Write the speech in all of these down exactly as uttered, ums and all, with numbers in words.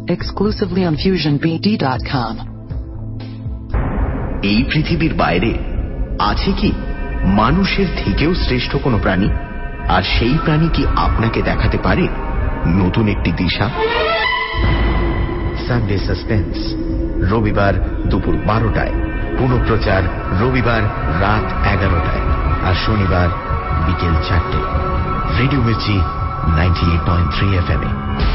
exclusively on fusion b d dot com. এই পৃথিবীর বাইরে আছে কি মানুষের থেকেও শ্রেষ্ঠ কোনো প্রাণী? আর সেই প্রাণী কি আপনাকে দেখাতে পারে নতুন একটি দিশা? সানডে সাসপেন্স, রবিবার দুপুর বারোটায়, পুনঃপ্রচার রবিবার রাত এগারোটায় আর শনিবার বিকেল চারটে। Radio Mirchi ninety eight point three F M এ।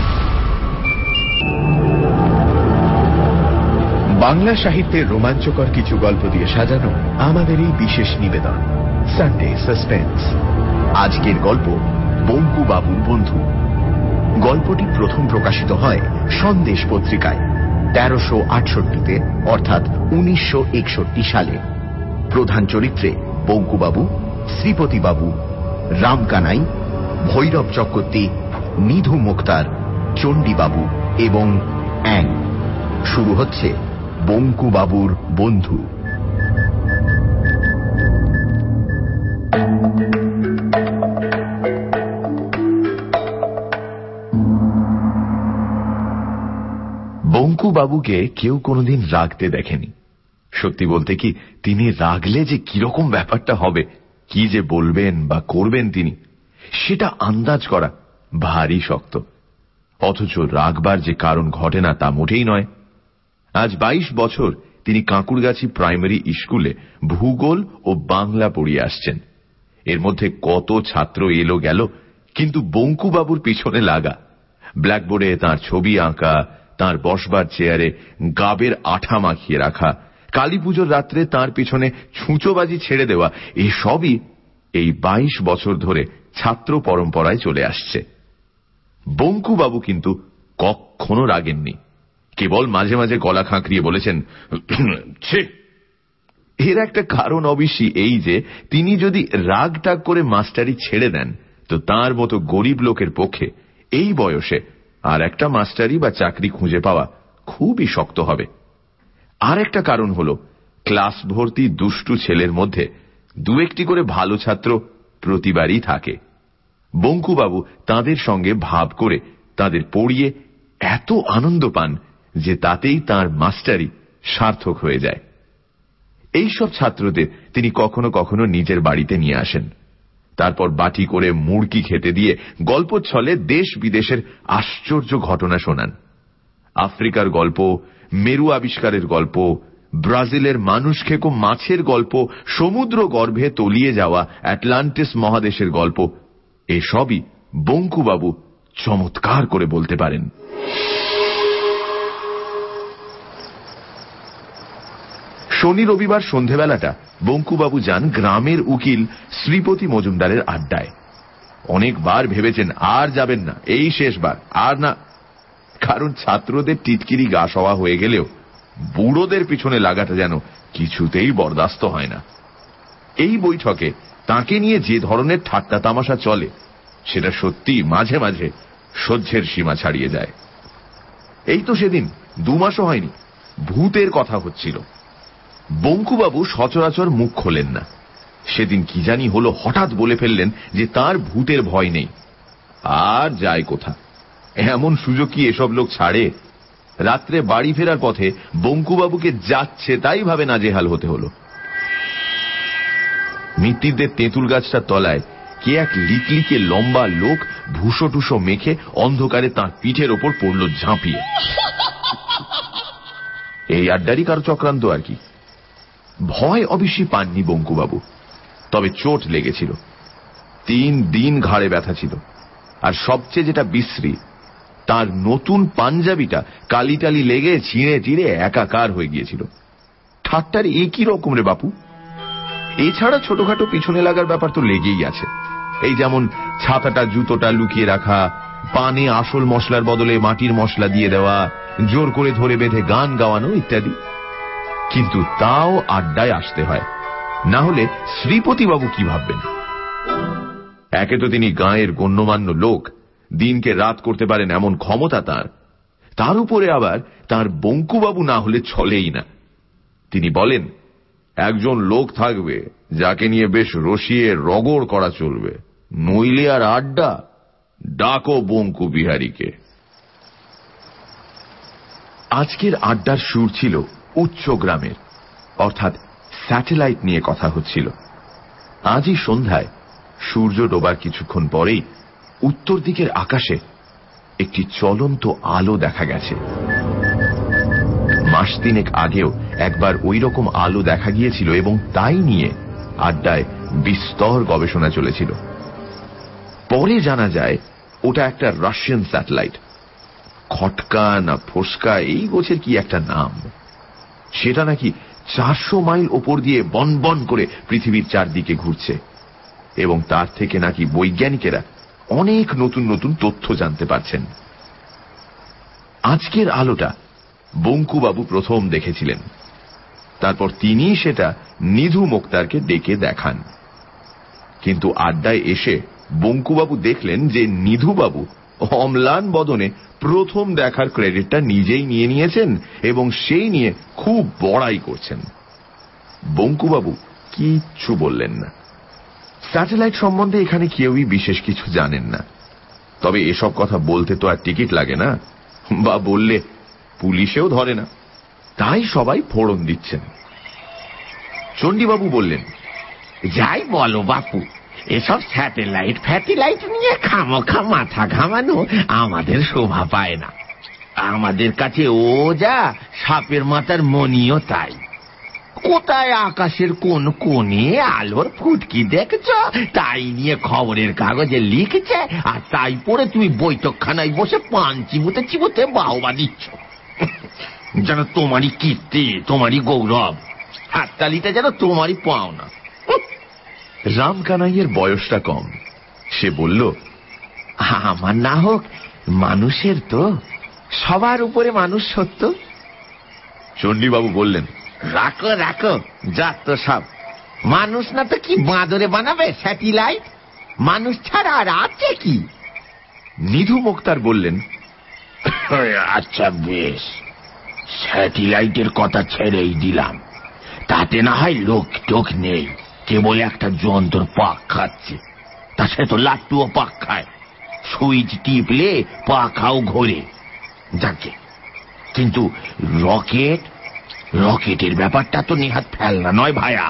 বাংলা সাহিত্যের রোমাঞ্চকর কিছু গল্প দিয়ে সাজানো আমাদের এই বিশেষ নিবেদন সানডে সাসপেন্স। আজকের গল্প বঙ্কু বাবুর বন্ধু। গল্পটি প্রথম প্রকাশিত হয় সন্দেশ পত্রিকায় তেরোশো আটষট্টিতে অর্থাৎ উনিশশো একষট্টি সালে। প্রধান চরিত্রে বঙ্কুবাবু, শ্রীপতিবাবু, রামকানাই, ভৈরব চক্রবর্তী, নিধু মুক্তার, চণ্ডীবাবু এবং অ্যাং। শুরু হচ্ছে বঙ্কুবাবুর বন্ধু। বঙ্কুবাবুকে কেউ কোনোদিন রাগতে দেখেনি। সত্যি বলতে কি, তিনি রাগলে যে কিরকম ব্যাপারটা হবে, কি যে বলবেন বা করবেন তিনি, সেটা আন্দাজ করা ভারী শক্ত। অথচ রাগবার যে কারণ ঘটে না তা মোটেই নয়। আজ বাইশ বছর তিনি কাঁকুড়গাছি প্রাইমারি স্কুলে ভূগোল ও বাংলা পড়িয়ে আসছেন। এর মধ্যে কত ছাত্র এলো গেল, কিন্তু বঙ্কুবাবুর পিছনে লাগা, ব্ল্যাকবোর্ডে তাঁর ছবি আঁকা, তাঁর বসবার চেয়ারে গাবের আঠা মাখিয়ে রাখা, কালী পুজোর রাত্রে তাঁর পিছনে ছুঁচোবাজি ছেড়ে দেওয়া, এসবই এই বাইশ বছর ধরে ছাত্র পরম্পরায় চলে আসছে। বঙ্কুবাবু কিন্তু কখনো রাগেননি, কেবল মাঝে মাঝে গলা খাঁকরিয়ে বলেছেন, এর একটা কারণ অবশ্যই এই যে তিনি যদি রাগ টাগ করে মাস্টারি ছেড়ে দেন তো তার মতো গরিব লোকের পক্ষে এই বয়সে আর একটা মাস্টারি বা চাকরি খুঁজে পাওয়া খুবই শক্ত হবে। আর একটা কারণ হলো ক্লাস ভর্তি দুষ্টু ছেলের মধ্যে দু একটি করে ভালো ছাত্র প্রতিবারই থাকে। বঙ্কুবাবু তাদের সঙ্গে ভাব করে তাদের পড়িয়ে এত আনন্দ পান যে তাতেই তার মাস্টারি সার্থক হয়ে যায়। এইসব ছাত্রদের তিনি কখনো কখনো নিজের বাড়িতে নিয়ে আসেন, তারপর বাটি করে মুড়কি খেতে দিয়ে গল্প ছলে দেশ বিদেশের আশ্চর্য ঘটনা শোনান। আফ্রিকার গল্প, মেরু আবিষ্কারের গল্প, ব্রাজিলের মানুষ খেকো মাছের গল্প, সমুদ্র গর্ভে তলিয়ে যাওয়া অ্যাটলান্টিস মহাদেশের গল্প, এসবই বঙ্কুবাবু চমৎকার করে বলতে পারেন। শনি রবিবার সন্ধেবেলাটা বঙ্কুবাবু যান গ্রামের উকিল শ্রীপতি মজুমদারের আড্ডায়। অনেকবার ভেবেছেন আর যাবেন না, এই শেষবার, আর না। কারণ ছাত্রদের টিটকিরি গা সওয়া হয়ে গেলেও বুড়োদের পিছনে লাগাটা যেন কিছুতেই বরদাস্ত হয় না। এই বৈঠকে তাকে নিয়ে যে ধরনের ঠাট্টা তামাশা চলে সেটা সত্যি মাঝে মাঝে সহ্যের সীমা ছাড়িয়ে যায়। এই তো সেদিন দু মাসও হয়নি ভূতের কথা হচ্ছিল। বঙ্কুবাবু সচরাচর মুখ খোলেন না। সেদিন কি জানি হলো, হঠাৎ বলে ফেললেন যে তার ভূতের ভয় নেই। আর যায় কোথা, এমন সুযোগ কি এসব লোক ছাড়ে? রাত্রে বাড়ি ফেরার পথে বঙ্কুবাবুকে যাচ্ছে তাই ভাবে নাজেহাল হতে হলো। মিত্তিরদের তেঁতুল গাছটার তলায় কে এক লিকলিকে লম্বা লোক ভুসো টুসো মেখে অন্ধকারে তাঁর পিঠের ওপর পড়ল ঝাঁপিয়ে। এই আড্ডারই কারো চক্রান্ত আর কি। ভয় অবশ্যই পাননি বঙ্কুবাবু, তবে চোট লেগেছিল। তিন দিন ঘাড়ে ব্যথা ছিল, আর সবচেয়ে যেটা বিশ্রী, তার নতুন পাঞ্জাবিটা কালিটালি লেগে ছিঁড়ে চিড়ে একাকার হয়ে গিয়েছিল। ঠাট্টার একই রকম রে বাপু। এছাড়া ছোটখাটো পিছনে লাগার ব্যাপার তো লেগেই আছে। এই যেমন ছাতাটা জুতোটা লুকিয়ে রাখা, পানে আসল মশলার বদলে মাটির মশলা দিয়ে দেওয়া, জোর করে ধরে বেঁধে গান গাওয়ানো ইত্যাদি। কিন্তু তাও আড্ডায় আসতে হয়, না হলে শ্রীপতিবাবু কি ভাববেন? একে তো তিনি গাঁয়ের গণ্যমান্য লোক, দিনকে রাত করতে পারেন এমন ক্ষমতা তার, তার উপরে আবার তার বঙ্কুবাবু না হলে চলেই না। তিনি বলেন, একজন লোক থাকবে যাকে নিয়ে বেশ রসিয়ে রগড় করা চলবে, নইলে আর আড্ডা, ডাকো বঙ্কু বিহারীকে। আজকের আড্ডার সুর ছিল উচ্চ গ্রামের, অর্থাৎ স্যাটেলাইট নিয়ে কথা হচ্ছিল। আজই সন্ধ্যায় সূর্য ডোবার কিছুক্ষণ পরেই উত্তর দিকের আকাশে একটি চলন্ত আলো দেখা গেছে। মাস তিনেক আগেও একবার ওই রকম আলো দেখা গিয়েছিল এবং তাই নিয়ে আড্ডায় বিস্তর গবেষণা চলেছিল। পরে জানা যায় ওটা একটা রাশিয়ান স্যাটেলাইট, খটকা না ফোসকা এই গোছের কি একটা নাম। সেটা নাকি চারশো মাইল ওপর দিয়ে বন বন করে পৃথিবীর চারদিকে ঘুরছে এবং তার থেকে নাকি বৈজ্ঞানিকেরা অনেক নতুন নতুন তথ্য জানতে পারছেন। আজকের আলোটা বঙ্কুবাবু প্রথম দেখেছিলেন, তারপর তিনি সেটা নিধু মোক্তারকে ডেকে দেখান। কিন্তু আড্ডায় এসে বঙ্কুবাবু দেখলেন যে নিধুবাবু অম্লান বদনে প্রথম দেখার ক্রেডিটটা নিজেই নিয়ে নিয়েছেন এবং সেই নিয়ে খুব বড়াই করছেন। বঙ্কুবাবু কিচ্ছু বললেন না। স্যাটেলাইট সম্বন্ধে এখানে কেউই বিশেষ কিছু জানেন না, তবে এসব কথা বলতে তো আর টিকিট লাগে না, বা বললে পুলিশেও ধরে না, তাই সবাই ফোড়ন দিচ্ছেন। চণ্ডীবাবু বললেন, যাই বলো বাপু, এসব স্যাটেলাইট ফ্যাটেলাইট নিয়ে খামোখা মাথা ঘামানো আমাদের শোভা পায় না। আমাদের কাছে ও যা, সাপের মাথার মনিও তাই। কোথায় আকাশের কোন কোণে আলোর ফুটকি দেখছ, তাই নিয়ে খবরের কাগজে লিখছে, আর তাই পরে তুমি বৈঠকখানায় বসে পান চিবুতে চিবুতে বাহবা দিচ্ছ। যেন তোমারই কীর্তি, তোমারই গৌরব, হাততালিটা যেন তোমারই পাওনা। রামকানাইয়ের বয়সটা কম, সে বলল, আমার না হোক মানুষের তো সবার উপরে মানুষ সত্য। চণ্ডীবাবু বললেন, রাখো রাখো যাক তো সব, মানুষ না তো কি বাঁদরে বানাবে স্যাটেলাইট? মানুষ ছাড়া আর আছে কি? নিধু মোক্তার বললেন, আচ্ছা বেশ, স্যাটেলাইটের কথা ছেড়েই দিলাম, তাতে না হয় লোক টোক নেই, কেবল একটা যন্ত্র পাক খাচ্ছে। তা সে তো লাট্টুও পাক খায়, সুইচ টিপলে পাখাও ঘোরে। যাকে কিন্তু রকেট, রকেটের ব্যাপারটা তো নেহাত ফেলনা নয় ভায়া।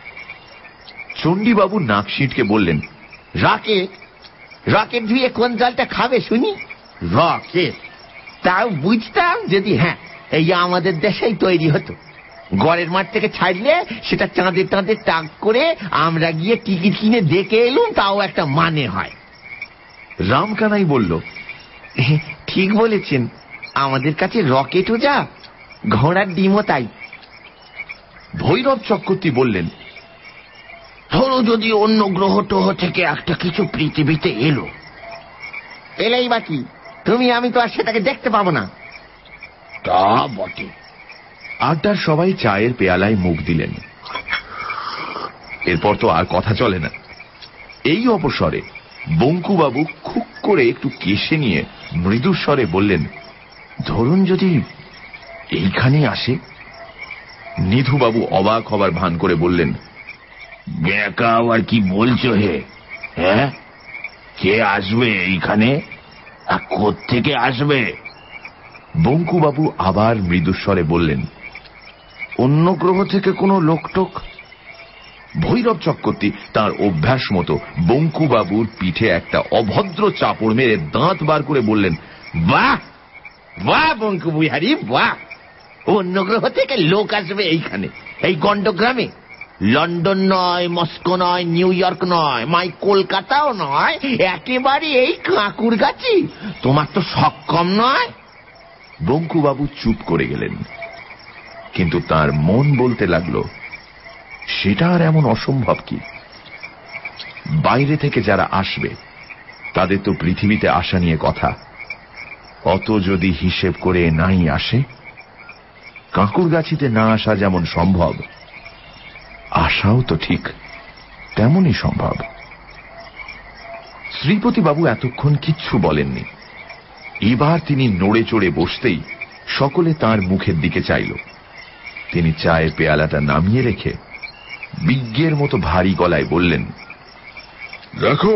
চণ্ডীবাবু নাক সিটকে বললেন, রকেট রকেট ধুয়ে কোন জলটা খাবে শুনি? রকেট তাও বুঝতাম যদি হ্যাঁ এই আমাদের দেশেই তৈরি হতো। গড়ের মাঠ থেকে ছাড়লে সেটা চাঁদে চাঁদে তাক করে আমরা গিয়ে টিকিট কিনে দেখে এলুম, তাও একটা মানে হয়। রামকানাই বলল, ঠিক বলেছেন, আমাদের কাছে রকেটও যা, ঘোড়ার ডিমও তাই। ভৈরব চক্রবর্তী বললেন, ধরো যদি অন্য গ্রহ টহ থেকে একটা কিছু পৃথিবীতে এলো, এলেই বাকি তুমি আমি তো আর সেটাকে দেখতে পাবো না। তা বটে। আড্ডার সবাই চায়ের পেয়ালায় মুখ দিলেন। এরপর তো আর কথা চলে না। এই অবসরে বঙ্কুবাবু খুব করে একটু কেশে নিয়ে মৃদুস্বরে বললেন, ধরুন যদি এইখানে আসে। নিধুবাবু অবাক হবার ভান করে বললেন, বেকা আবার কি বলছো হে? হ্যাঁ, কে আসবে এইখানে, আর কোত্থেকে আসবে? বঙ্কুবাবু আবার মৃদুস্বরে বললেন, অন্য গ্রহ থেকে কোনো লোকটোক। ভৈরব চক্রবর্তী তার অভ্যাস মতো বঙ্কুবাবুর পিঠে একটা অভদ্র চাপড় মেরে দাঁত বার করে বললেন, বাহ বাহ বঙ্কু বিহারী বাহ, অন্য গ্রহ থেকে লোক আসবে এইখানে, এই গন্ডগ্রামে? লন্ডন নয়, মস্কো নয়, নিউ ইয়র্ক নয়, মাই কলকাতাও নয়, একেবারে এই কাঁকুরগাছি। তোমার তো সক্ষম নয়। বঙ্কুবাবু চুপ করে গেলেন, কিন্তু তার মন বলতে লাগলো, সেটা আর এমন অসম্ভব কি? বাইরে থেকে যারা আসবে তাদের তো পৃথিবীতে আসা নিয়ে কথা, অত যদি হিসেব করে নাই আসে, কাঁকুরগাছিতে না আসা যেমন সম্ভব, আসাও তো ঠিক তেমনই সম্ভব। শ্রীপতিবাবু এতক্ষণ কিচ্ছু বলেননি। এবার তিনি নড়ে চড়ে বসতেই সকলে তার মুখের দিকে চাইল। তিনি চায়ের পেয়ালাটা নামিয়ে রেখে বিজ্ঞের মতো ভারী গলায় বললেন, দেখো,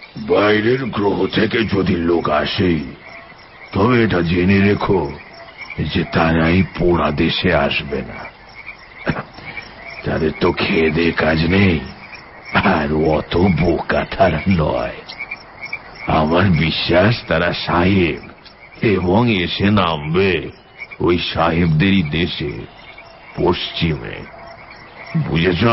বাইরের গ্রহ থেকে যদি লোক আসে, তবে এটা জেনে রেখো, যে তারাই পোড়া দেশে আসবে না। তাদের তো খেয়ে দিয়ে কাজ নেই, আর অত বোকা তারা নয়। আমার বিশ্বাস তারা সাহেব, এবং এসে নামবে ওই সাহেবদেরই দেশে, পশ্চিমে। বুঝেছ?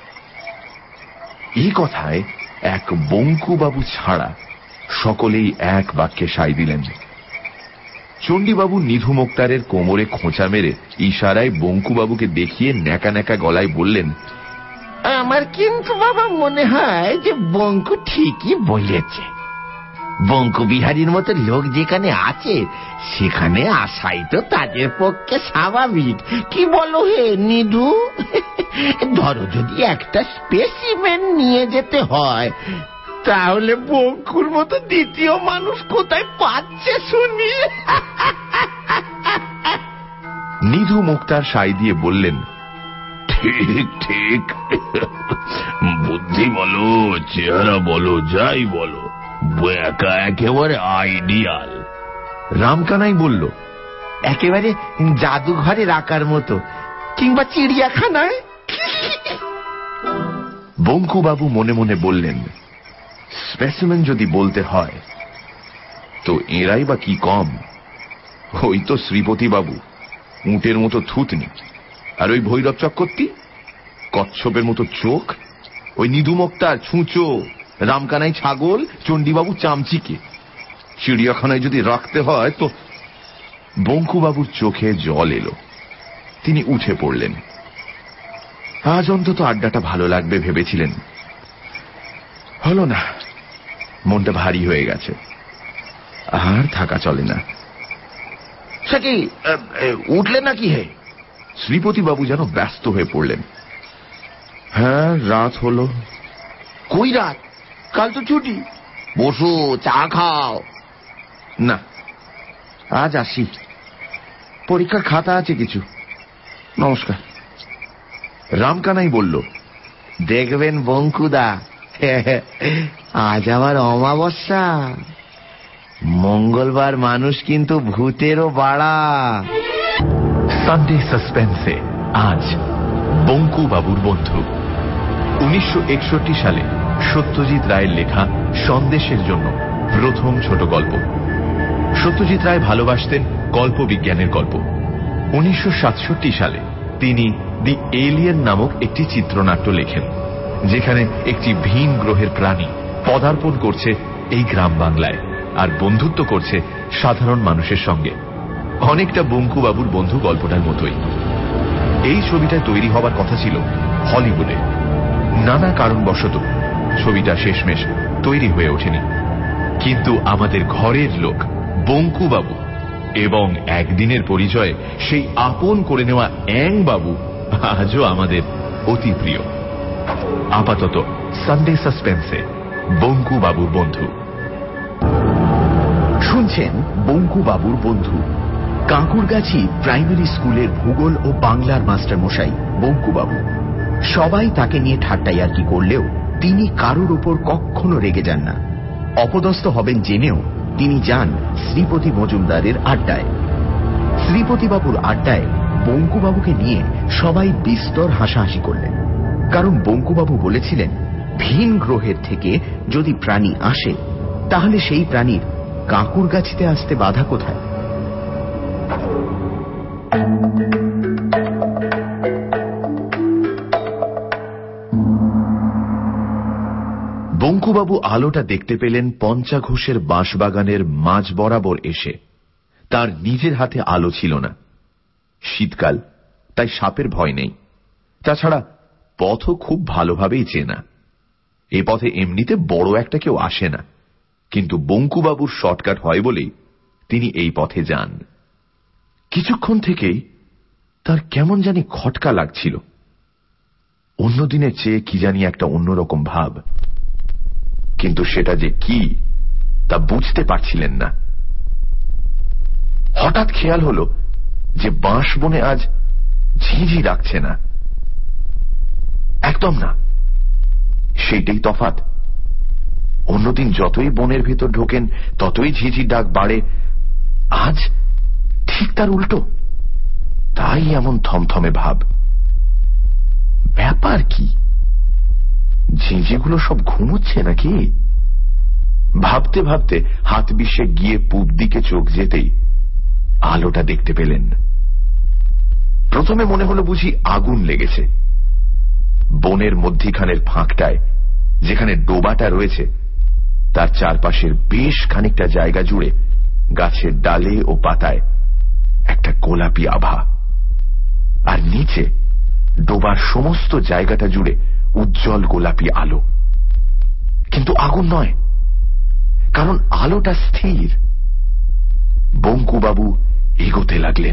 এই কথায় এক বঙ্কুবাবু ছাড়া সকলেই এক বাক্যে সায় দিলেন। চণ্ডীবাবু নিধু মোক্তারের কোমরে খোঁচা মেরে ইশারায় বঙ্কুবাবুকে দেখিয়ে ন্যাকা ন্যাকা গলায় বললেন, আমার কিন্তু বাবা মনে হয় যে বঙ্কু ঠিকই বলেছে। বঙ্কু বিহারীর মতো লোক যেখানে আছে সেখানে আসাই তো তাদের পক্ষে স্বাভাবিক। কি বলো হে নিধু? ধরো যদি একটা স্পেসিমেন নিয়ে যেতে হয়, তাহলে বঙ্কুর মতো দ্বিতীয় মানুষ কোথায় পাচ্ছে শুনি? নিধু মুক্তার সায় দিয়ে বললেন, ঠিক ঠিক, বুদ্ধি বলো, চেহারা বলো, যাই বলো, একা একেবারে আইডিয়াল। রামকানাই বলল, একেবারে জাদুঘরে রাখার মতো, কিংবা চিড়িয়াখানায়। বঙ্কুবাবু মনে মনে বললেন, স্পেসিমেন যদি বলতে হয় তো এরাই বা কি কম। ওই তো শ্রীপতি বাবু উটের মতো থুতনি, আর ওই ভৈরব চক্রবর্তী কচ্ছপের মতো চোখ, ওই নিধু মুক্তার ছুঁচো, রামকানাই ছাগল, চণ্ডীবাবু চামচিকে। চিড়িয়াখানায় যদি রাখতে হয় তো। বঙ্কুবাবুর চোখে জল এলো। তিনি উঠে পড়লেন। আজ অন্তত আড্ডাটা ভালো লাগবে ভেবেছিলেন, হলো না। মনটা ভারী হয়ে গেছে, আর থাকা চলে না। সে কি উঠলে নাকি হে? শ্রীপতি বাবু যেন ব্যস্ত হয়ে পড়লেন। হ্যাঁ, রাত হলো। কই রাত? কাল তো ছুটি। বসো, চা খাও। না, আজ আসি, পরীক্ষার খাতা আছে কিছু। নমস্কার। রামকানাই বলল, দেখবেন বঙ্কুদা, আজ আবার অমাবস্যা। মঙ্গলবার মানুষ কিন্তু ভূতেরও বাড়া। সানডে সাসপেন্সে আজ বঙ্কুবাবুর বন্ধু। উনিশশো একষট্টি সালে সত্যজিৎ রায়ের লেখা সন্দেশের জন্য প্রথম ছোট গল্প। সত্যজিৎ রায় ভালোবাসতেন কল্পবিজ্ঞানের গল্প। উনিশশো সাতষট্টি সালে তিনি দি এলিয়েন নামক একটি চিত্রনাট্য লেখেন, যেখানে একটি ভিন গ্রহের প্রাণী পদার্পণ করছে এই গ্রাম বাংলায় আর বন্ধুত্ব করছে সাধারণ মানুষের সঙ্গে। অনেকটা বঙ্কুবাবুর বন্ধু গল্পটার মতোই। এই ছবিটা তৈরি হবার কথা ছিল হলিউডে। নানা কারণবশত ছবিটা শেষমেশ তৈরি হয়ে ওঠেনি, কিন্তু আমাদের ঘরের লোক বঙ্কুবাবু এবং একদিনের পরিচয়ে সেই আপন করে নেওয়া অ্যাং বাবু আজও আমাদের অতি প্রিয়। আপাতত সানডে সাসপেন্সে বঙ্কুবাবুর বন্ধু শুনছেন। বঙ্কুবাবুর বন্ধু, কাঁকুরগাছি প্রাইমারি স্কুলের ভূগোল ও বাংলার মাস্টার মশাই বঙ্কুবাবু। সবাই তাকে নিয়ে ঠাট্টাইয়ার্কি করলেও তিনি কারোর উপর কখনো রেগে যান না। অপদস্থ হবেন জেনেও তিনি যান শ্রীপতি মজুমদারের আড্ডায়। শ্রীপতিবাবুর আড্ডায় বঙ্কুবাবুকে নিয়ে সবাই বিস্তর হাসাহাসি করলেন, কারণ বঙ্কুবাবু বলেছিলেন, ভিন গ্রহের থেকে যদি প্রাণী আসে তাহলে সেই প্রাণীর কাঁকুরগাছিতে আসতে বাধা কোথায়? বঙ্কুবাবু আলোটা দেখতে পেলেন পঞ্চা ঘোষের বাঁশবাগানের মাঝ বরাবর এসে। তার নিজের হাতে আলো ছিল না, শীতকাল, তাই সাপের ভয় নেই। তাছাড়া পথও খুব ভালোভাবেই চেনা। এ পথে এমনিতে বড় একটা কেউ আসে না, কিন্তু বঙ্কুবাবুর শর্টকাট হয় বলেই তিনি এই পথে যান। কিছুক্ষণ থেকেই তার কেমন জানি খটকা লাগছিল। অন্যদিনের চেয়ে কি জানি একটা অন্যরকম ভাব, কিন্তু সেটা যে কি তা বুঝতে পারছিলেন না। হঠাৎ খেয়াল হলো যে বাঁশ বনে আজ ঝিঁঝি ডাকছে না, একদম না। সেইটাই তফাৎ। অন্যদিন যতই বনের ভেতর ঢোকেন ততই ঝিঁঝির ডাক বাড়ে, আজ ঠিক তার উল্টো, তাই এমন থমথমে ভাব। ব্যাপার কি? ঝিঁঝিগুলো সব ঘুমোচ্ছে নাকি? ভাবতে ভাবতে হাত বিষে গিয়ে পূব দিকে চোখ যেতেই আলোটা দেখতে পেলেন। প্রথমে মনে হলো বুঝি আগুন লেগেছে। বনের মধ্যিখানের ফাঁকটায় যেখানে ডোবাটা রয়েছে তার চারপাশের বেশ খানিকটা জায়গা জুড়ে গাছের ডালে ও পাতায় একটা গোলাপি আভা, আর নিচে ডোবার সমস্ত জায়গাটা জুড়ে উজ্জ্বল গোলাপি আলো। কিন্তু আগুন নয়, কারণ আলোটা স্থির। বঙ্কুবাবু এগোতে লাগলেন।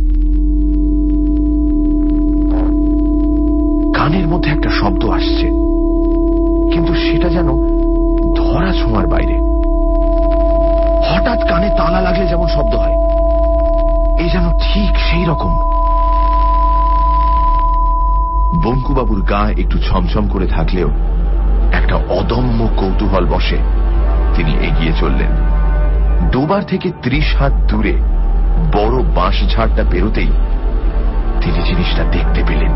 কানের মধ্যে একটা শব্দ আসছে, কিন্তু সেটা যেন ধরা ছোঁয়ার বাইরে। হঠাৎ কানে তালা লাগলে যেমন শব্দ হয়, এই যেন ঠিক সেই রকম। বঙ্কুবাবুর গা একটু ছমছম করে থাকলেও একটা অদম্য কৌতূহল বশে তিনি এগিয়ে চললেন। ডোবার থেকে ত্রিশ হাত দূরে বড় বাঁশ ঝাড়টা পেরোতেই তিনি জিনিসটা দেখতে পেলেন।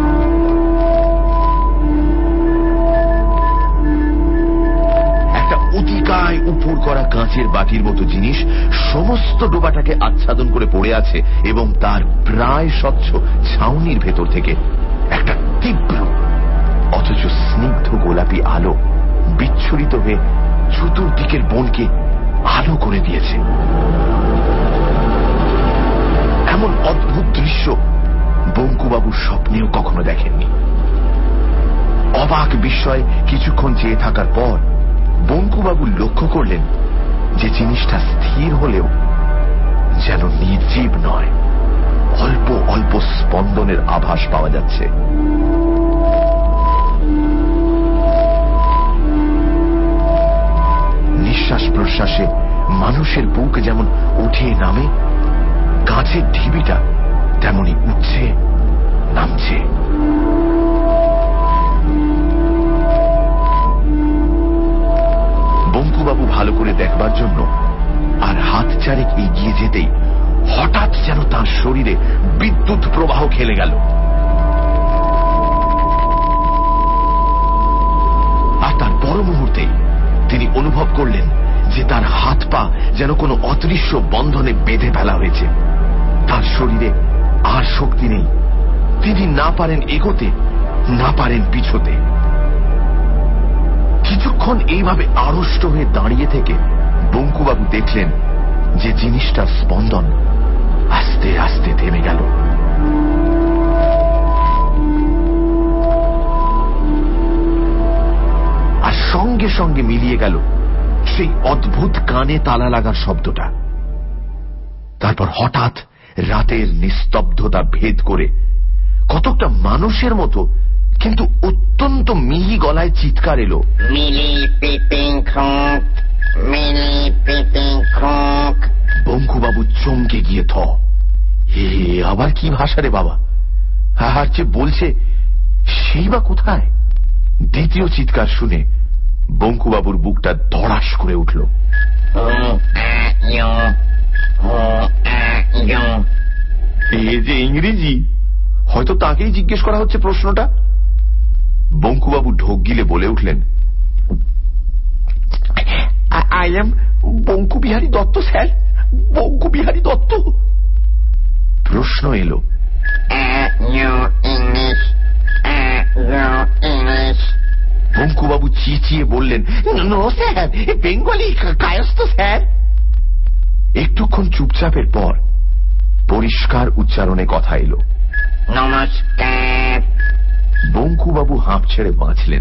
একটা অতিকায় উপর করা কাঁচের বাটির মতো জিনিস সমস্ত ডোবাটাকে আচ্ছাদন করে পড়ে আছে, এবং তার প্রায় স্বচ্ছ ছাউনির ভেতর থেকে একটা তীব্র অথচ স্নিগ্ধ গোলাপি আলো বিচ্ছুরিত হয়ে চতুর্দিকের বনকে আলো করে দিয়েছে। এমন অদ্ভুত দৃশ্য বঙ্কুবাবু স্বপ্নেও কখনো দেখেননি। অবাক বিস্ময়ে কিছুক্ষণ চেয়ে থাকার পর বঙ্কুবাবু লক্ষ্য করলেন যে জিনিসটা স্থির হলেও যেন নির্জীব নয়, অল্প অল্প স্পন্দনের আভাস পাওয়া যাচ্ছে। নিঃশ্বাস প্রশ্বাসে মানুষের বুক যেমন উঠে নামে, গাছের ঢিবিটা তেমনি উঠছে নামছে। বঙ্কুবাবু ভালো করে দেখবার জন্য আর হাত চারেক এগিয়ে যেতেই হঠাৎ যেন তার শরীরে বিদ্যুৎ প্রবাহ খেলে গেল, আর তার পর মুহূর্তেই তিনি অনুভব করলেন যে তার হাত পা যেন কোনো অদৃশ্য বন্ধনে বেঁধে ফেলা হয়েছে। তার শরীরে আর শক্তি নেই, তিনি না পারেন এগোতে, না পারেন পিছোতে। কিছুক্ষণ এইভাবে আড়ষ্ট হয়ে দাঁড়িয়ে থেকে বঙ্কুবাবু দেখলেন যে জিনিসটার স্পন্দন আস্তে আস্তে থেমে গেল। আর সঙ্গে সঙ্গে মিলিয়ে গেল সেই অদ্ভুত কানে তালা লাগার শব্দটা। তারপর হঠাৎ রাতের নিস্তব্ধতা ভেদ করে কতকটা মানুষের মতো কিন্তু অত্যন্ত মিহি গলায় চিৎকার এলো, মিলি পিপিং খোঁক, মিলি পিপিং খোঁক। বঙ্কুবাবু চমকে গিয়ে থ, হে আবার কি ভাষা রে বাবা, আর যে বলছে সেই বা কোথায়? দ্বিতীয় চিৎকার শুনে বঙ্কুবাবুর বুকটা ধড়াস করে উঠল। এই যে ইংরেজি, হয়তো তাকেই জিজ্ঞেস করা হচ্ছে প্রশ্নটা। বঙ্কুবাবু ঢোক গিলে বলে উঠলেন, I am Bankubihari Dutta sir, Bankubihari Dutta. প্রশ্ন এলো, বঙ্কুবাবু চেঁচিয়ে বললেন, no sir, Bengali Kayastha sir. একটুক্ষণ চুপচাপের পর পরিষ্কার উচ্চারণে কথা এলো, নমস্কার। বঙ্কুবাবু হাঁপ ছেড়ে বাঁচলেন,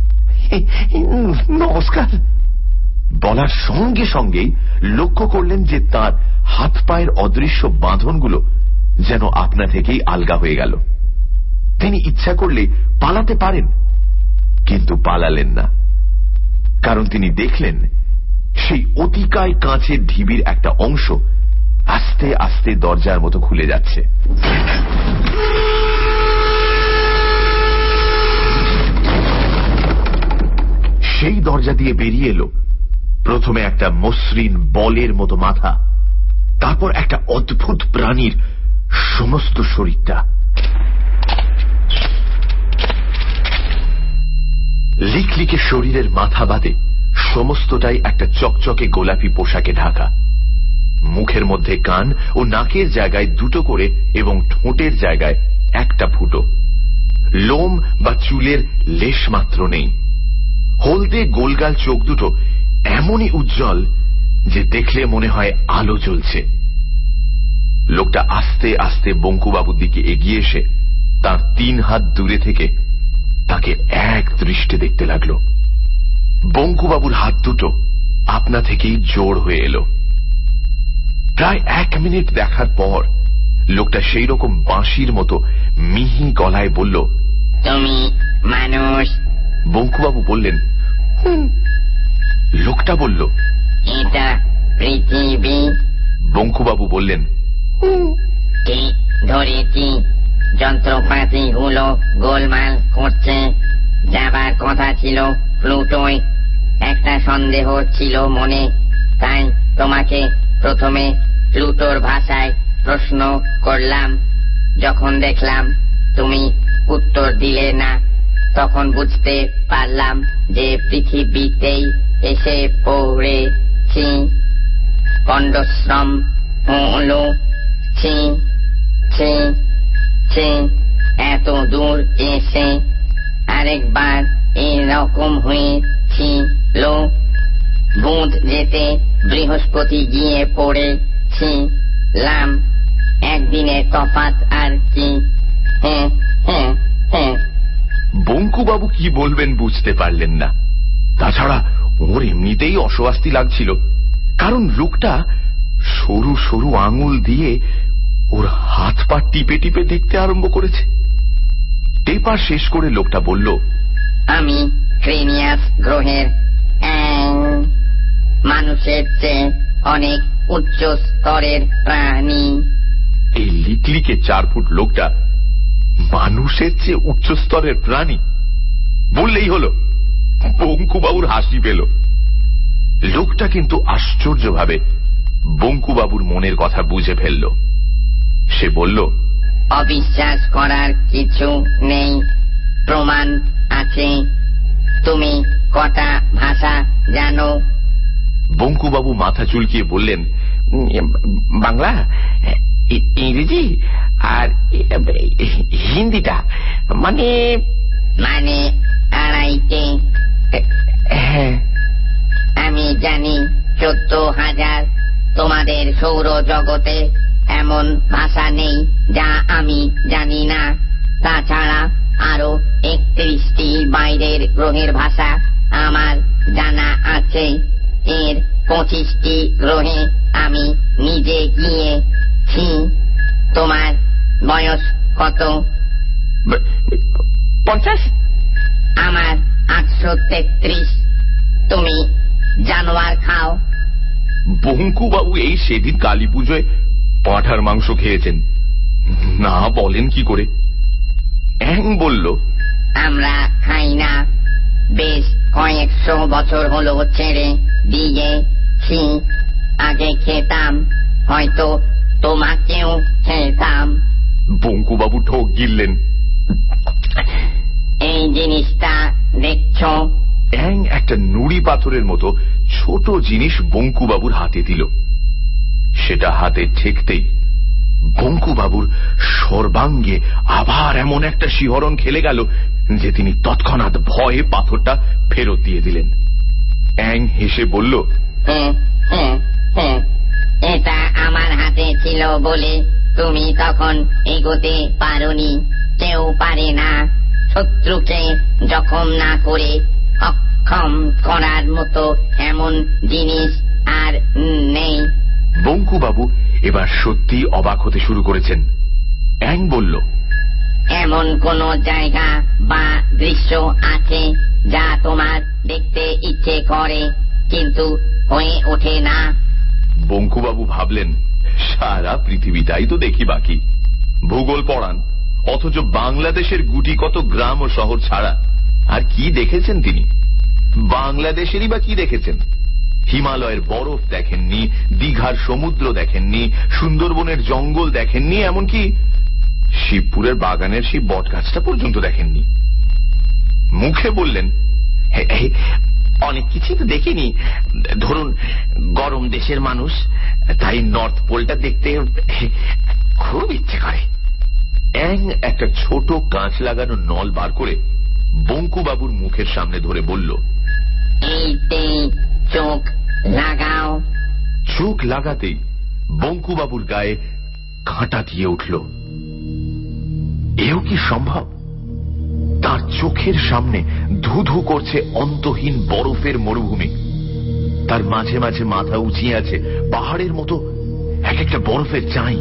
নমস্কার। বলার সঙ্গে সঙ্গেই লক্ষ্য করলেন যে তার হাত পায়ের অদৃশ্য বাঁধনগুলো যেন আপনা থেকেই আলগা হয়ে গেল। তিনি ইচ্ছা করলে পালাতে পারেন, কিন্তু পালালেন না, কারণ তিনি দেখলেন সেই অতিকায় কাঁচের ঢিবির একটা অংশ আস্তে আস্তে দরজার মতো খুলে যাচ্ছে। সেই দরজা দিয়ে বেরিয়ে এলো প্রথমে একটা মসৃণ বলের মতো মাথা, তারপর একটা অদ্ভুত প্রাণীর সমস্ত শরীরটা। লিকলিকে শরীরের মাথা বাদে সমস্তটাই একটা চকচকে গোলাপি পোশাকে ঢাকা। মুখের মধ্যে কান ও নাকের জায়গায় দুটো করে এবং ঠোঁটের জায়গায় একটা ফুটো। লোম বা চুলের লেশ মাত্র নেই। হলদে গোলগাল চোখ দুটো এমনই উজ্জ্বল যে দেখলে মনে হয় আলো জ্বলছে। লোকটা আস্তে আস্তে বঙ্কুবাবুর দিকে এগিয়ে এসে তার তিন হাত দূরে থেকে তাকে এক দৃষ্টে দেখতে লাগলো। বঙ্কুবাবুর হাত দুটো আপনা থেকেই জোড় হয়ে এলো। প্রায় এক মিনিট দেখার পর লোকটা সেই রকম বাঁশির মতো মিহি গলায় বলল, তুমি মানুষ? বঙ্কুবাবু বললেন, হুম। লোকটা বলল, এটা পৃথিবী? বঙ্কুবাবু বললেন, হুম। কি ধরেছি, যন্ত্রপাতিগুলো গোলমাল করছে। যাবার কথা ছিল প্লুটোয়। একটা সন্দেহ ছিল মনে, তাই তোমাকে প্রথমে প্লুটোর ভাষায় প্রশ্ন করলাম। যখন দেখলাম তুমি উত্তর দিলে না, তখন বুঝতে পারলাম যে পৃথিবীতেই এসে পড়েছি। পণ্ডশ্রম হলো ছি ছি ছি, এত দূর এসে আরেকবার এরকম হয়েছিল। বুধ যেতে বৃহস্পতি গিয়ে পড়েছিলাম। একদিনের তফাৎ আর কি। হ্যাঁ হ্যাঁ হ্যাঁ। বঙ্কুবাবু কি বলবেন বুঝতে পারলেন না। তাছাড়া ওর এমনিতেই অস্বস্তি লাগছিল, কারণ লোকটা সরু সরু আঙুল দিয়ে ওর হাত পা টিপে টিপে দেখতে আরম্ভ করেছে। টেপা শেষ করে লোকটা বলল, আমি ক্রেনিয়াস গ্রহের মানুষের চেয়ে অনেক উচ্চ স্তরের প্রাণী। এই লিকলিকে চার ফুট লোকটা মানুষের চেয়ে উচ্চ স্তরের প্রাণী বললেই হলো। বঙ্কুবাবুর হাসি পেল। লোকটা কিন্তু আশ্চর্যভাবে বঙ্কুবাবুর মনের কথা বুঝে ফেলল। সে বলল, অবিশ্বাস করার কিছু নেই, প্রমাণ আছে। তুমি কটা ভাষা জানো? বঙ্কুবাবু মাথা চুলকিয়ে বললেন, বাংলা, ইংরেজি আর হিন্দিটা। মানে মানে আড়াইটে? হ্যাঁ। আমি জানি চোদ্দ হাজার। তোমাদের সৌর জগতে এমন ভাষা নেই যা আমি জানি না। তাছাড়া আরো একত্রিশটি বাইরের গ্রহের ভাষা আমার জানা আছে। এর পঁচিশটি গ্রহে আমি নিজে গিয়েছি। তোমার বয়স কত? পঞ্চাশ। আমার আটশো তেত্রিশ। তুমি জানোয়ার খাও? বঙ্কুবাবু এই সেদিন কালী পুজোয় পাঁঠার মাংস খেয়েছেন, না বলেন কি করে? অ্যাং বলল, আমরা খাই না। বেশ কয়েকশো বছর হলো ছেড়ে দিয়েছি। আগে খেতাম, হয়তো তোমাকেও খেতাম। বঙ্কুবাবু ঠোক গিললেন। এই জিনিসটা দেখছ? অ্যাং একটা নুড়ি পাথরের মতো ছোট জিনিস বঙ্কুবাবুর হাতে দিল। সেটা হাতে ঠেকতেই বঙ্কুবাবুর সর্বাঙ্গে আবার এমন একটা শিহরণ খেলে গেল যে তিনি তৎক্ষণাৎ ভয়ে পাথরটা ফেরত দিয়ে দিলেন। অ্যাং হেসে বলল, হ্যাঁ হ্যাঁ হ্যাঁ, এটা আমার হাতে ছিল বলে তুমি তখন এগোতে পারোনি। কেউ পারে না শত্রুকে জখম না করে অক্ষম করার মতো এমন জিনিস আর নেই। বঙ্কুবাবু এবার সত্যি অবাক হতে শুরু করেছেন। অ্যাং বলল, এমন কোন জায়গা বা দৃশ্য আছে যা তোমার দেখতে ইচ্ছে করে কিন্তু হয়ে ওঠে না? বঙ্কুবাবু ভাবলেন, সারা পৃথিবীটাই তো দেখি বাকি। ভূগোল পড়ান, অথচ বাংলাদেশের গুটি কত গ্রাম ও শহর ছাড়া আর কি দেখেছেন তিনি? বাংলাদেশেরই বা কি দেখেছেন? হিমালয়ের বরফ দেখেননি, দীঘার সমুদ্র দেখেননি, সুন্দরবনের জঙ্গল দেখেননি, এমনকি শিবপুরের বাগানের সেই বট গাছটা পর্যন্ত দেখেননি। মুখে বললেন, অনেক কিছুই তো দেখিনি। ধরুন, গরম দেশের মানুষ, তাই নর্থ পোলটা দেখতে খুব ইচ্ছে করে। অ্যাং একটা ছোট কাঁচ লাগানো নল বার করে বঙ্কুবাবুর মুখের সামনে ধরে বলল, এইতে চোখ লাগাও। চোখ লাগাতেই বঙ্কুবাবুর গায়ে কাঁটা দিয়ে উঠল। এও কি সম্ভব? তার চোখের সামনে ধুধু করছে অন্তহীন বরফের মরুভূমি, তার মাঝে মাঝে মাথা উঁচিয়ে আছে পাহাড়ের মতো এক একটা বরফের চাই।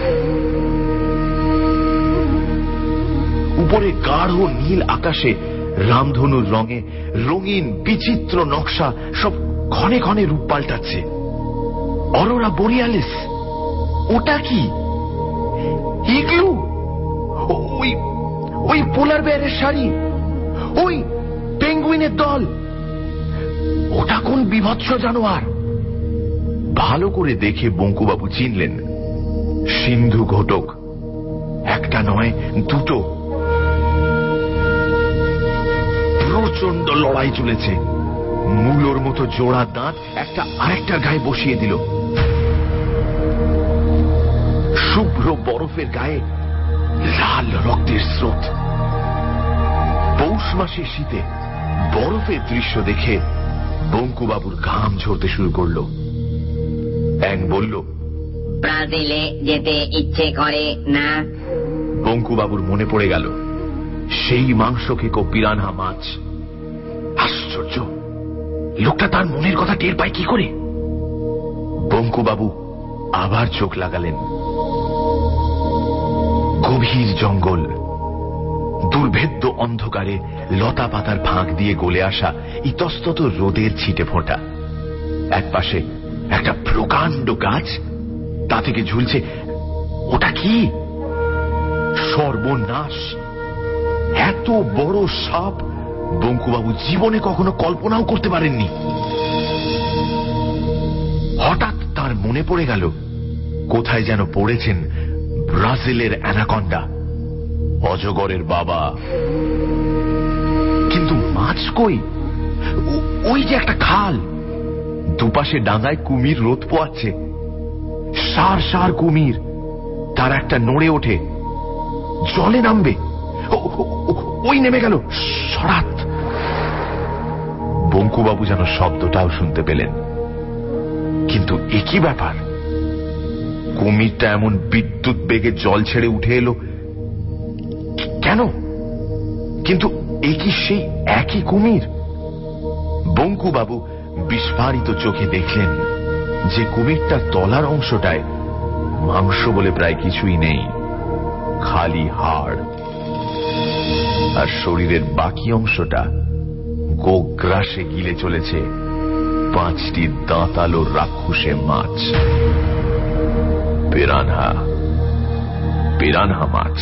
উপরে গাঢ় নীল আকাশে রামধনুর রঙে রঙিন বিচিত্র নকশা সব ক্ষণে ক্ষণে রূপ পাল্টাচ্ছে। অরোরা বোরিয়ালিস, ওটা কি? ইগলু, ওই ওই পোলার বেয়ারের শাড়ি, ওই পেঙ্গুইনের দল, ওটা কোন বিভৎস জানোয়ার? ভালো করে দেখে বঙ্কুবাবু চিনলেন সিন্ধু ঘটক। একটা নয়, দুটো। প্রচন্ড লড়াই চলেছে। মূলোর মতো জোড়া দাঁত একটা আরেকটার গায়ে বসিয়ে দিল। শুভ্র বরফের গায়ে লাল রক্তের স্রোত। পৌষ মাসের শীতে বরফের দৃশ্য দেখে বঙ্কুবাবুর ঘাম ঝরতে শুরু করল। অ্যাং বলল, ব্রাজিলে যেতে ইচ্ছে করে না? বঙ্কুবাবুর মনে পড়ে গেল সেই মাংস খেকো পিরানহা মাছ। আশ্চর্য, লোকটা তার মনের কথা টের পায় কি করে? বঙ্কুবাবু আবার চোখ লাগালেন। গভীর জঙ্গল, দুর্ভেদ্য অন্ধকারে লতা পাতার ফাঁক দিয়ে গলে আসা ইতস্তত রোদের ছিটে ফোঁটা। একপাশে একটা প্রকাণ্ড গাছ, তা থেকে ঝুলছে, ওটা কি? সর্বনাশ! এত বড় সাপ বঙ্কুবাবু জীবনে কখনো কল্পনাও করতে পারেননি। হঠাৎ তার মনে পড়ে গেল কোথায় যেন পড়েছেন ব্রাজিলের অ্যানাকন্ডা, অজগরের বাবা। কিন্তু মাছ কই? ওই যে একটা খাল, দুপাশে ডাঙায় কুমির রোদ পোয়াচ্ছে, সার সার কুমির। তার একটা নড়ে ওঠে, জলে নামবে। ওই নেমে গেল, সরাত। বঙ্কুবাবু যেন শব্দটাও শুনতে পেলেন। কিন্তু একই ব্যাপার, কুমিরটা এমন বিদ্যুৎ বেগে জল ছেড়ে উঠে এলো কেন? কিন্তু একই সেই একই কুমির। বঙ্কুবাবু বিস্ফারিত চোখে দেখলেন যে কুমিরটার তলার অংশটায় মাংস বলে প্রায় কিছুই নেই, খালি হাড়। আর শরীরের বাকি অংশটা গোগ্রাসে গিলে চলেছে পাঁচটি দাঁতালো রাক্ষসে মাছ। পিরানহা, পিরানহা মাছ।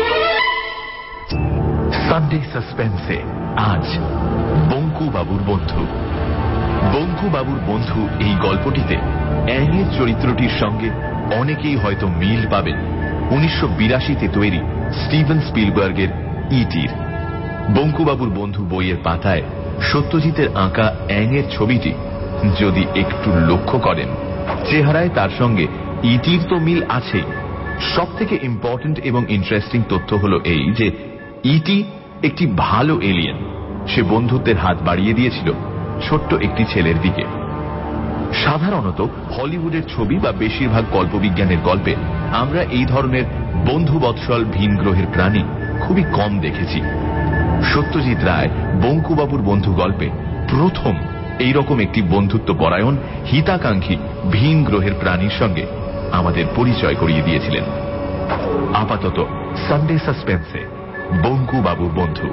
সানডে সাসপেন্সে আজ বঙ্কুবাবুর বন্ধু। বঙ্কুবাবুর বন্ধু এই গল্পটিতে অ্যাংয়ের চরিত্রটির সঙ্গে অনেকেই হয়তো মিল পাবেন উনিশশো বিরাশিতে তৈরি স্টিভেন স্পিলবার্গের ইটির। বঙ্কুবাবুর বন্ধু বইয়ের পাতায় সত্যজিতের আঁকা অ্যাংয়ের ছবিটি যদি একটু লক্ষ্য করেন, চেহারায় তার সঙ্গে ইটির তো মিল আছে। সব থেকে ইম্পর্টেন্ট এবং ইন্টারেস্টিং তথ্য হল এই যে ইটি একটি ভালো এলিয়েন। সে বন্ধুত্বের হাত বাড়িয়ে দিয়েছিল ছোট্ট একটি ছেলের দিকে। সাধারণত হলিউডের ছবি বা বেশিরভাগ কল্পবিজ্ঞানের গল্পে আমরা এই ধরনের বন্ধুবৎসল ভিন গ্রহের প্রাণী খুবই কম দেখেছি। সত্যজিৎ রায় বঙ্কুবাবুর বন্ধু গল্পে প্রথম এইরকম একটি বন্ধুত্ব পরায়ণ হিতাকাঙ্ক্ষী ভিন গ্রহের প্রাণীর সঙ্গে আমাদের পরিচয় করিয়ে দিয়েছিলেন। আপাতত সানডে সাসপেন্সে বঙ্কুবাবুর বন্ধু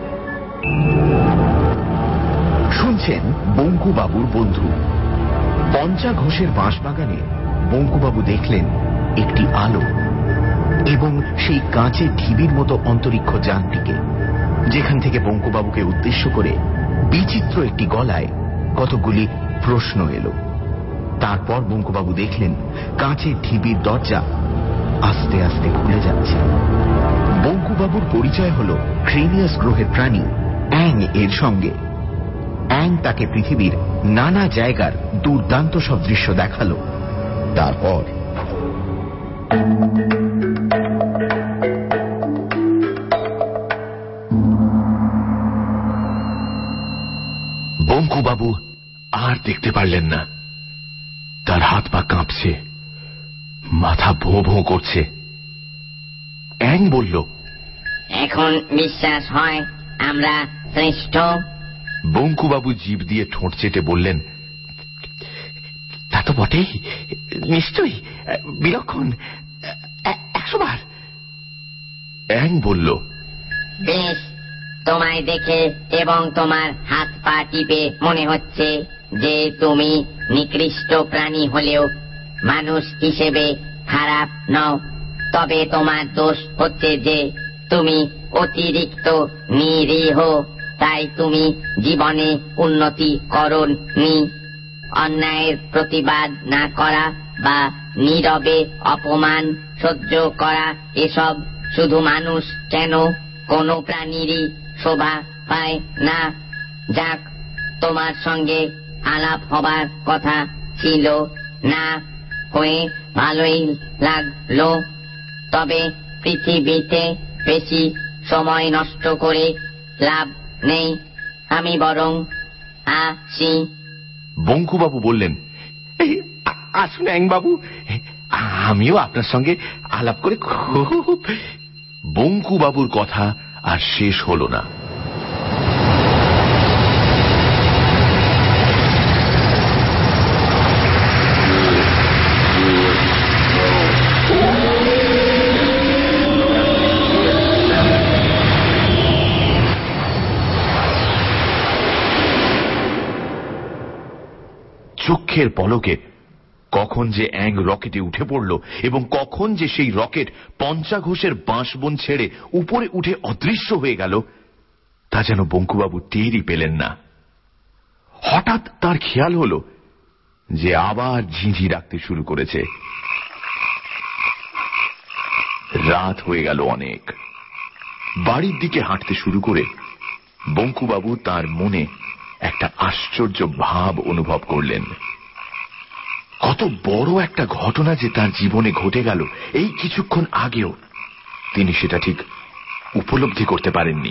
শুনছেন। বঙ্কুবাবুর বন্ধু। পঞ্চা ঘোষের বাঁশবাগানে বঙ্কুবাবু দেখলেন একটি আলো এবং সেই কাঁচের ঢিবির মতো অন্তরিক্ষ যানটিকে, যেখান থেকে বঙ্কুবাবুকে উদ্দেশ্য করে বিচিত্র একটি গলায় কতগুলি প্রশ্ন এলো। তারপর বঙ্কুবাবু দেখলেন কাঁচের ঢিবির দরজা আস্তে আস্তে খুলে যাচ্ছে। বঙ্কুবাবুর পরিচয় হল ক্রেনিয়াস গ্রহের প্রাণী অ্যাং এর সঙ্গে। অ্যাং তাকে পৃথিবীর নানা জায়গার দুর্দান্ত সব দৃশ্য দেখালো। তারপর বঙ্কুবাবু আর দেখতে পারলেন না। তার হাত পা কাঁপছে, মাথা ভোঁ ভোঁ করছে। অ্যাং বলল, এখন বিশ্বাস হয় আমরা শ্রেষ্ঠ? বঙ্কুবাবু জিভ দিয়ে ঠোঁট চেটে বললেন, তা তো বটেই, নিশ্চয়ই, বিলক্ষণ, একশো বার। অ্যাং বলল, বেশ, তোমায় দেখে এবং তোমার হাত পা টিপে মনে হচ্ছে যে তুমি নিকৃষ্ট প্রাণী হলেও মানুষ হিসেবে খারাপ নও। তবে তোমার দোষ হচ্ছে যে তুমি অতিরিক্ত নিরীহ, তাই তুমি জীবনে উন্নতি করোনি। অন্যায়ের প্রতিবাদ না করা বা নীরবে অপমান সহ্য করা, এসব শুধু মানুষ কেন কোন প্রাণীরই শোভা পায় না। যাক, তোমার সঙ্গে আলাপ হবার কথা ছিল না হয়ে ভালোই লাগলো। তবে পৃথিবীতে বেশি সময় নষ্ট করে লাভ নেই, আমি বরং আসি। বঙ্কুবাবু বললেন, আসুন অ্যাংবাবু, আমিও আপনার সঙ্গে আলাপ করে খুব। বঙ্কুবাবুর কথা আর শেষ হল না। চোখের পলকে কখন যে অ্যাং রকেটে উঠে পড়ল এবং কখন যে সেই রকেট পঞ্চাঘোষের বাঁশবন ছেড়ে উপরে উঠে অদৃশ্য হয়ে গেল, তা যেন বঙ্কুবাবু টেরই পেলেন না। হঠাৎ তার খেয়াল হল যে আবার ঝিঁঝি ডাকতে শুরু করেছে। রাত হয়ে গেল অনেক। বাড়ির দিকে হাঁটতে শুরু করে বঙ্কুবাবু তার মনে একটা আশ্চর্য ভাব অনুভব করলেন। কত বড় একটা ঘটনা যে তার জীবনে ঘটে গেল এই কিছুক্ষণ আগেও তিনি সেটা ঠিক উপলব্ধি করতে পারেননি।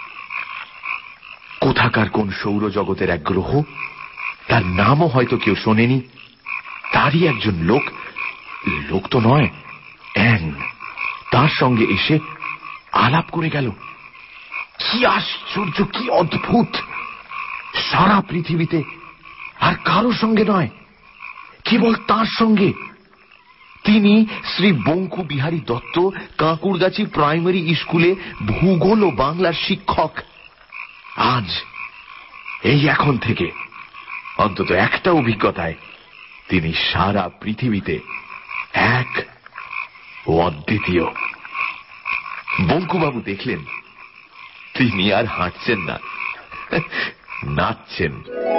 কোথাকার কোন সৌরজগতের এক গ্রহ, তার নামও হয়তো কেউ শোনেনি, তারই একজন লোক, লোক তো নয়, অ্যাং, তার সঙ্গে এসে আলাপ করে গেল। কি আশ্চর্য, কি অদ্ভুত! সারা পৃথিবীতে আর কারো সঙ্গে নয়, কেবল তার সঙ্গে। তিনি শ্রী বঙ্কু বিহারী দত্ত, কাঁকুড়গাছি প্রাইমারি স্কুলে ভূগোল ও বাংলার শিক্ষক। আজ, এই এখন থেকে, অন্তত একটা অভিজ্ঞতায় তিনি সারা পৃথিবীতে এক ও অদ্বিতীয়। বঙ্কুবাবু দেখলেন তিনি আর হাঁটছেন না, নাচছেন।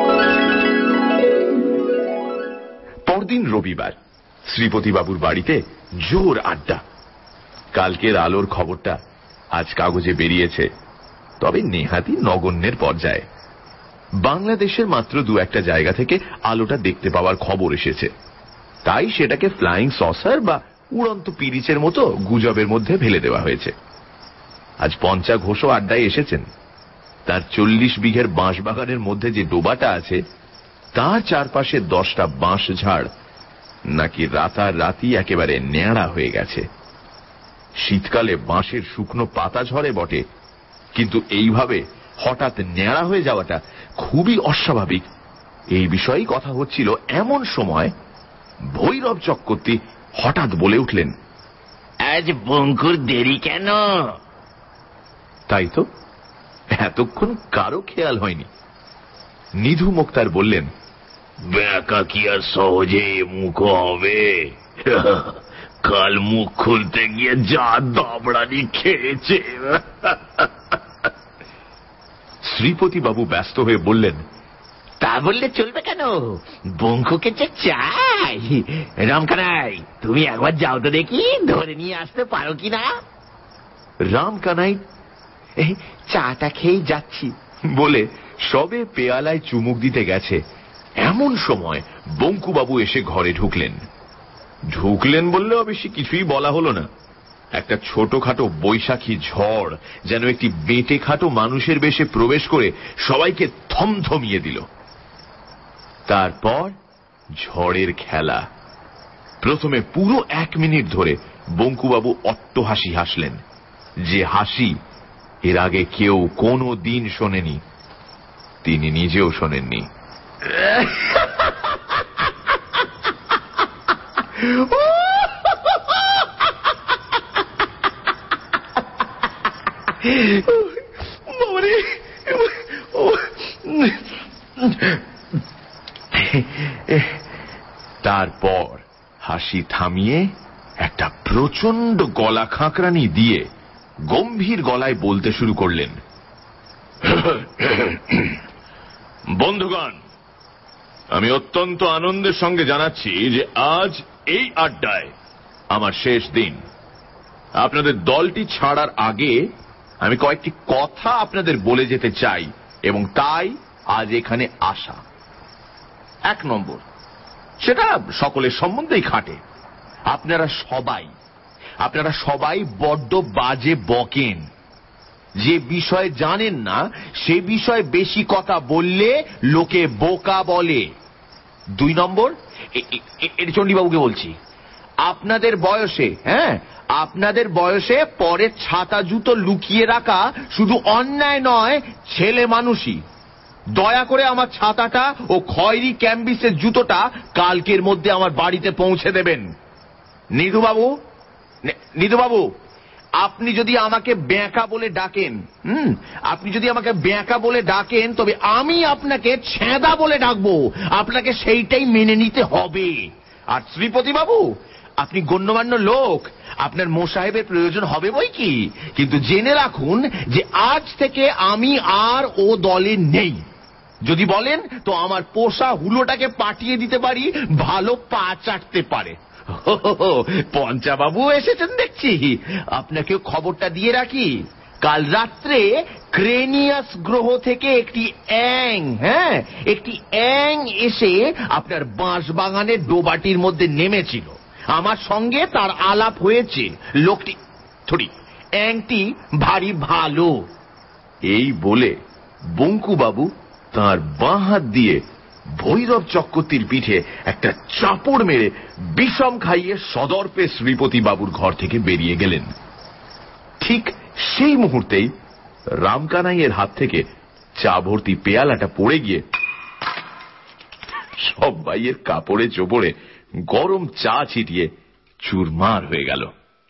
পরদিন রবিবার, শ্রীপতিবাবুর বাড়িতে জোর আড্ডা। কালকের আলোর খবরটা আজ কাগজে বেরিয়েছে, তবে নেহাতি নগণ্যের পর্যায়ে। বাংলাদেশের মাত্র দু একটা জায়গা থেকে আলোটা দেখতে পাওয়ার খবর এসেছে, তাই সেটাকে ফ্লাইং সসার বা উড়ন্ত পিরিচের মতো গুজবের মধ্যে ফেলে দেওয়া হয়েছে। আজ পঞ্চা ঘোষও আড্ডায় এসেছেন। তার চল্লিশ বিঘের বাঁশ বাগানের মধ্যে যে ডোবাটা আছে, তার চারপাশে দশটা বাঁশ ঝাড় নাকি রাতারাতি একেবারে ন্যাড়া হয়ে গেছে। শীতকালে বাঁশের শুকনো পাতা ঝরে বটে, কিন্তু এইভাবে হঠাৎ ন্যাড়া হয়ে যাওয়াটা খুবই অস্বাভাবিক। এই বিষয়েই কথা হচ্ছিল এমন সময় ভৈরব চক্রবর্তী হঠাৎ বলে উঠলেন, আজ বঙ্কুর দেরি কেন? তাই তো, এতক্ষণ কারো খেয়াল হয়নি। নিধু মুক্তার বললেন, ব্যাকা কি আর সহজে মুখ হবে? কাল মুখ খুলতে গিয়ে যা দাবড়ানি খেয়েছে। শ্রীপতি বাবু ব্যস্ত হয়ে বললেন, তা বললে চলবে কেন, বঙ্কুকে যে চাই। রামকানাই, তুমি একবার যাও তো দেখি, ধরে নিয়ে আসতে পারো কিনা। রামকানাই এই চাটা খেয়েই যাচ্ছি বলে সবে পেয়ালায় চুমুক দিতে গেছে, এমন সময় বঙ্কুবাবু এসে ঘরে ঢুকলেন। ঢুকলেন বললে অবশ্যই কিছুই বলা হলো না। একটা ছোটখাটো বৈশাখী ঝড় যেন একটি বেটে খাটো মানুষের বেশে প্রবেশ করে সবাইকে থমথমিয়ে দিল। তারপর ঝড়ের খেলা। প্রথমে পুরো এক মিনিট ধরে বঙ্কুবাবু অট্টহাসি হাসলেন, যে হাসি এর আগে কেউ কোনো দিন শোনেনি, তিনি নিজেও শোনেননি। তারপর হাসি থামিয়ে একটা প্রচন্ড গলা খাঁকরানি দিয়ে গম্ভীর গলায় বলতে শুরু করলেন, বন্ধুগণ, আমি অত্যন্ত আনন্দের সঙ্গে জানাচ্ছি যে আজ এই আড্ডায় আমার শেষ দিন। আপনাদের দলটি ছাড়ার আগে আমি কয়েকটি কথা আপনাদের বলে যেতে চাই এবং তাই আজ এখানে আসা। এক নম্বর, সেটা সকলের সম্বন্ধেই খাটে। আপনারা সবাই আপনারা সবাই বড্ড বাজে বকেন। যে বিষয়ে জানেন না সে বিষয়ে বেশি কথা বললে লোকে বোকা বলে। দুই নম্বর, এটা চণ্ডীবাবুকে বলছি, আপনাদের বয়সে হ্যাঁ আপনাদের বয়সে পরে ছাতা জুতো লুকিয়ে রাখা শুধু অন্যায় নয়, ছেলে মানুষই। দয়া করে আমার ছাতাটা ও খয়েরি ক্যাম্বিসের জুতোটা কালকের মধ্যে আমার বাড়িতে পৌঁছে দেবেন। নিধুবাবু নিধুবাবু আপনি যদি আমাকে ব্যাঁকা বলে ডাকেন হুম আপনি যদি আমাকে ব্যাঁকা বলে ডাকেন তবে আমি আপনাকে ছেঁদা বলে ডাকবো। আপনাকে সেইটাই মেনে নিতে হবে। আর শ্রীপতি বাবু, আপনি গণ্যমান্য লোক, আপনার মোসাহেবের প্রয়োজন হবে বই কি, কিন্তু জেনে রাখুন যে আজ থেকে আমি আর ও দলে নেই। যদি বলেন তো আমার পোষা হুলোটাকে পাঠিয়ে দিতে পারি, ভালো পা চাটতে পারে। পঞ্চাবাবু এসেছেন দেখছি, আপনাকেও খবরটা দিয়ে রাখি। কাল রাত্রে ক্রেনিয়াস গ্রহ থেকে একটি অ্যাং হ্যাঁ একটি অ্যাং এসে আপনার বাঁশ বাগানের ডোবাটির মধ্যে নেমেছিল। আমার সঙ্গে তার আলাপ হয়েছে। লোকটি থরি অ্যাংটি ভারী ভালো। এই বলে বঙ্কুবাবু তাঁর বাঁ হাত দিয়ে ভৈরব চক্রবর্তীর পিঠে একটা চাপড় মেরে বিষম খাইয়ে সদর্পে শ্রীপতি বাবুর ঘর থেকে বেরিয়ে গেলেন। ঠিক সেই মুহূর্তেই রামকানাইয়ের হাত থেকে চা ভর্তি পেয়ালাটা পড়ে গিয়ে সবাইয়ের কাপড়ে চোপড়ে গরম চা ছিটিয়ে চুরমার হয়ে গেল।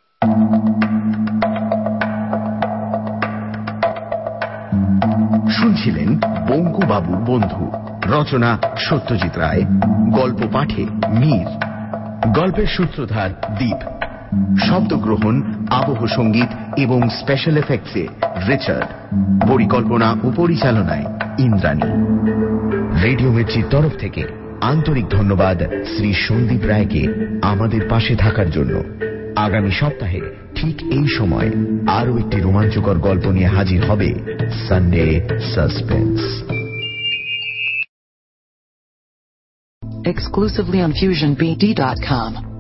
শুনছিলেন বঙ্কুবাবুর বন্ধু, রচনা সত্যজিৎ রায়, গল্প পাঠে মীর, গল্পের সূত্রধার দীপ, শব্দগ্রহণ, আবহ সঙ্গীত এবং স্পেশাল এফেক্টসে রিচার্ড, পরিকল্পনা ও পরিচালনায় ইন্দ্রাণী। রেডিও মির্চির তরফ থেকে আন্তরিক ধন্যবাদ শ্রী সন্দীপ রায়কে আমাদের পাশে থাকার জন্য। আগামী সপ্তাহে ঠিক এই সময় আরো একটি রোমাঞ্চকর গল্প নিয়ে হাজির হবে Sunday suspense. Exclusively on fusion b d dot com.